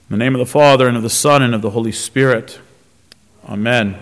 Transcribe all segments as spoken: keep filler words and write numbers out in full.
In the name of the Father, and of the Son, and of the Holy Spirit. Amen.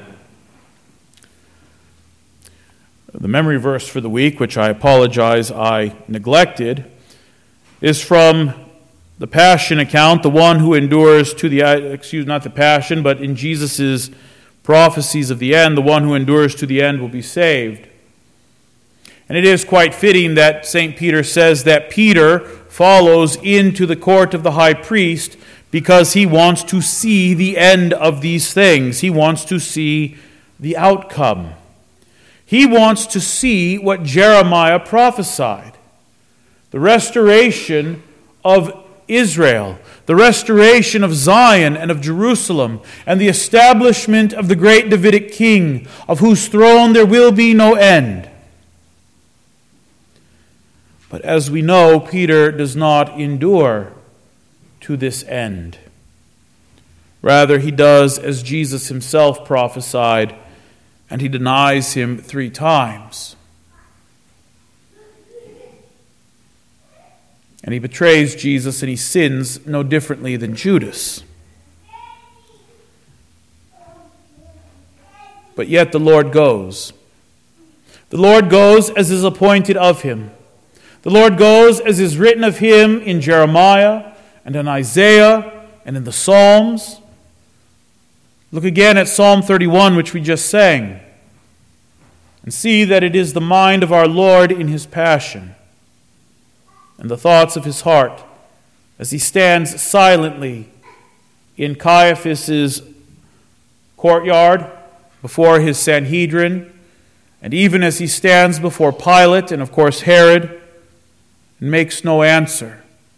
The memory verse for the week, which I apologize I neglected, is from the Passion account, the one who endures to the, excuse not the Passion, but in Jesus' prophecies of the end, the one who endures to the end will be saved. And it is quite fitting that Saint Peter says that Peter follows into the court of the high priest because he wants to see the end of these things. He wants to see the outcome. He wants to see what Jeremiah prophesied. The restoration of Israel, the restoration of Zion and of Jerusalem, and the establishment of the great Davidic king, of whose throne there will be no end. But as we know, Peter does not endure to this end. Rather, he does as Jesus himself prophesied, and he denies him three times. And he betrays Jesus, and he sins no differently than Judas. But yet the Lord goes. The Lord goes as is appointed of him. The Lord goes as is written of him in Jeremiah and in Isaiah and in the Psalms. Look again at Psalm thirty-one, which we just sang, and see that it is the mind of our Lord in his passion and the thoughts of his heart as he stands silently in Caiaphas' courtyard before his Sanhedrin, and even as he stands before Pilate and, of course, Herod, and makes no answer.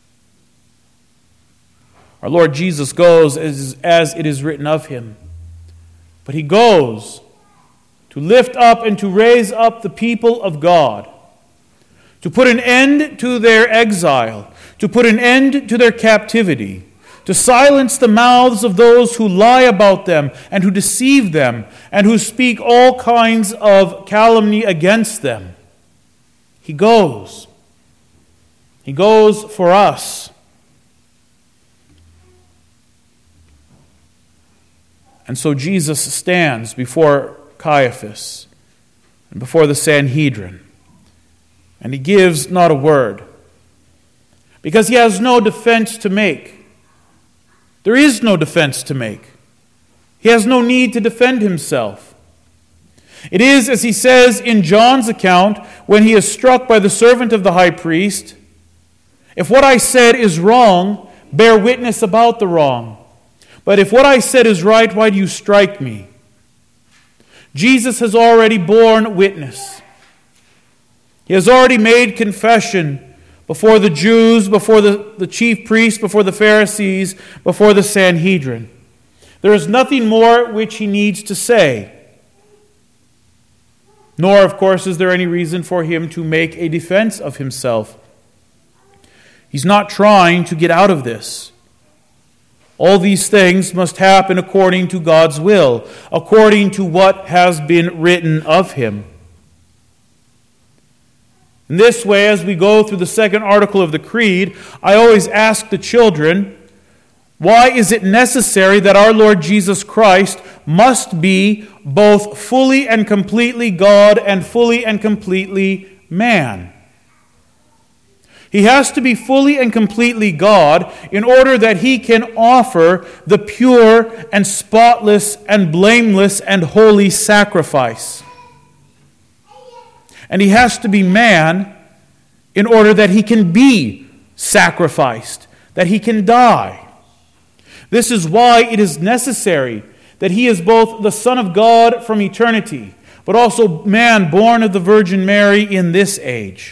Our Lord Jesus goes as, as it is written of him. But he goes to lift up and to raise up the people of God, to put an end to their exile, to put an end to their captivity, to silence the mouths of those who lie about them and who deceive them and who speak all kinds of calumny against them. He goes. He goes for us. And so Jesus stands before Caiaphas and before the Sanhedrin, and he gives not a word, because he has no defense to make. There is no defense to make. He has no need to defend himself. It is, as he says in John's account, when he is struck by the servant of the high priest, "If what I said is wrong, bear witness about the wrong. But if what I said is right, why do you strike me?" Jesus has already borne witness. He has already made confession before the Jews, before the, the chief priests, before the Pharisees, before the Sanhedrin. There is nothing more which he needs to say. Nor, of course, is there any reason for him to make a defense of himself. He's not trying to get out of this. All these things must happen according to God's will, according to what has been written of him. In this way, as we go through the second article of the Creed, I always ask the children, why is it necessary that our Lord Jesus Christ must be both fully and completely God and fully and completely man? He has to be fully and completely God in order that he can offer the pure and spotless and blameless and holy sacrifice. And he has to be man in order that he can be sacrificed, that he can die. This is why it is necessary that he is both the Son of God from eternity, but also man born of the Virgin Mary in this age,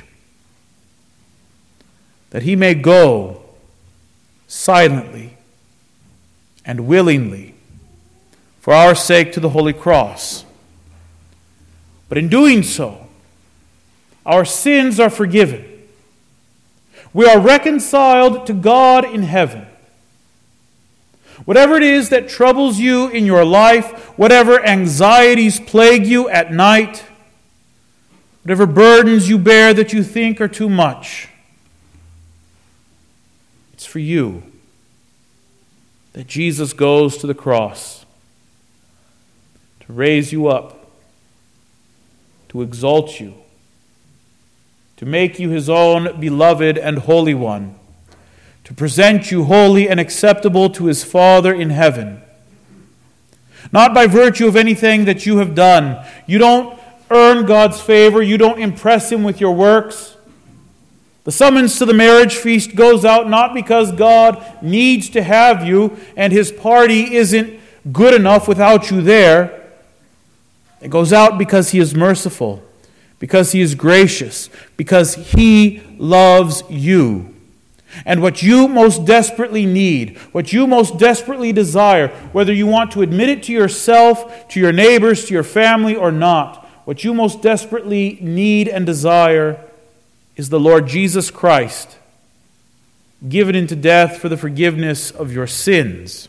that he may go silently and willingly for our sake to the Holy Cross. But in doing so, our sins are forgiven. We are reconciled to God in heaven. Whatever it is that troubles you in your life, whatever anxieties plague you at night, whatever burdens you bear that you think are too much, it's for you. that Jesus goes to the cross to raise you up, to exalt you, to make you his own beloved and holy one, to present you holy and acceptable to his Father in heaven. Not by virtue of anything that you have done. You don't earn God's favor. You don't impress him with your works. The summons to the marriage feast goes out not because God needs to have you and his party isn't good enough without you there. It goes out because he is merciful, because he is gracious, because he loves you. And what you most desperately need, what you most desperately desire, whether you want to admit it to yourself, to your neighbors, to your family or not, what you most desperately need and desire is the Lord Jesus Christ, given into death for the forgiveness of your sins.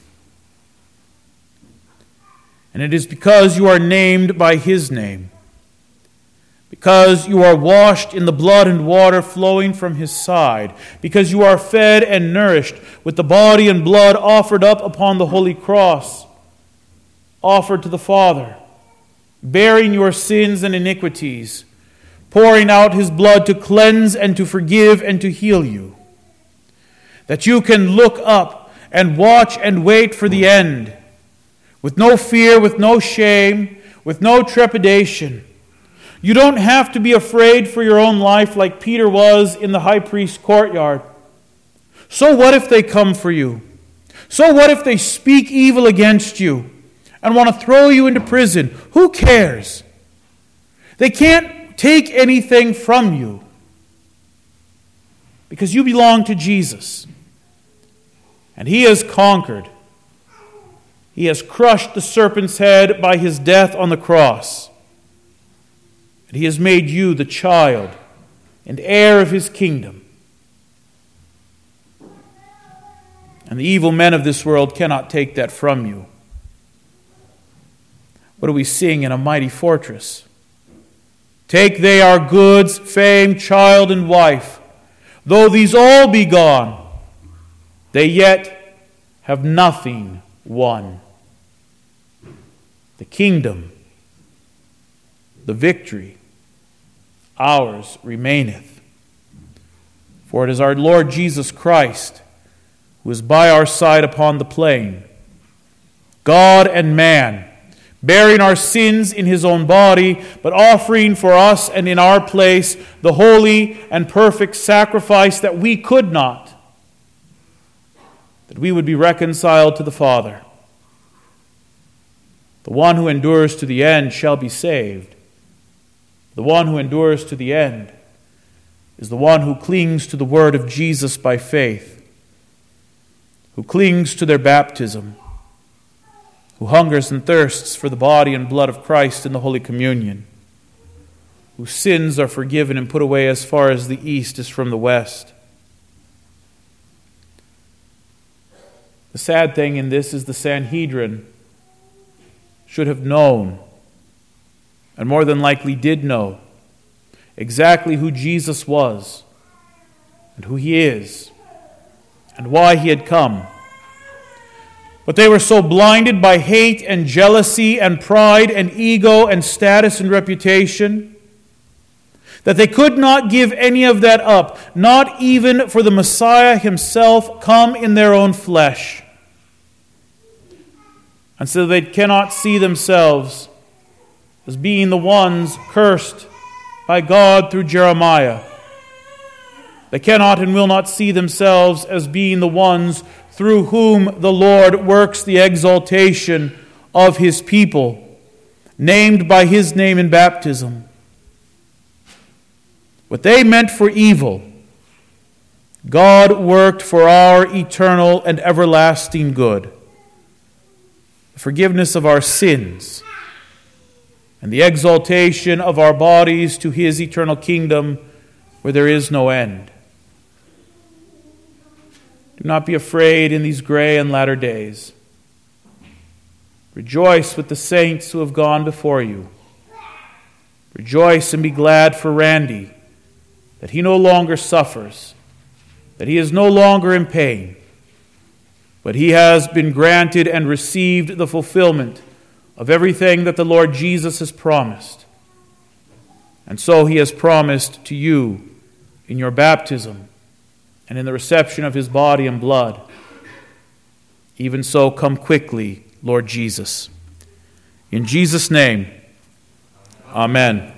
And it is because you are named by his name, because you are washed in the blood and water flowing from his side, because you are fed and nourished with the body and blood offered up upon the holy cross, offered to the Father, bearing your sins and iniquities, pouring out his blood to cleanse and to forgive and to heal you, that you can look up and watch and wait for the end, with no fear, with no shame, with no trepidation. You don't have to be afraid for your own life like Peter was in the high priest's courtyard. So what if they come for you? So what if they speak evil against you and want to throw you into prison? Who cares? They can't take anything from you because you belong to Jesus. And he has conquered. He has crushed the serpent's head by his death on the cross. And he has made you the child and heir of his kingdom. And the evil men of this world cannot take that from you. What do we sing in A Mighty Fortress? Take they our goods, fame, child, and wife. Though these all be gone, they yet have nothing won. The kingdom, the victory, ours remaineth. For it is our Lord Jesus Christ who is by our side upon the plain, God and man, bearing our sins in his own body, but offering for us and in our place the holy and perfect sacrifice that we could not, that we would be reconciled to the Father. The one who endures to the end shall be saved. The one who endures to the end is the one who clings to the word of Jesus by faith, who clings to their baptism, who hungers and thirsts for the body and blood of Christ in the Holy Communion, whose sins are forgiven and put away as far as the east is from the west. The sad thing in this is the Sanhedrin should have known, and more than likely did know, exactly who Jesus was, and who he is, and why he had come. But they were so blinded by hate and jealousy and pride and ego and status and reputation that they could not give any of that up, not even for the Messiah himself come in their own flesh. And so they cannot see themselves as being the ones cursed by God through Jeremiah. They cannot and will not see themselves as being the ones through whom the Lord works the exaltation of his people, named by his name in baptism. What they meant for evil, God worked for our eternal and everlasting good. The forgiveness of our sins and the exaltation of our bodies to his eternal kingdom where there is no end. Do not be afraid in these gray and latter days. Rejoice with the saints who have gone before you. Rejoice and be glad for Randy that he no longer suffers, that he is no longer in pain. but he has been granted and received the fulfillment of everything that the Lord Jesus has promised. And so he has promised to you in your baptism and in the reception of his body and blood. Even so, come quickly, Lord Jesus. In Jesus' name, amen.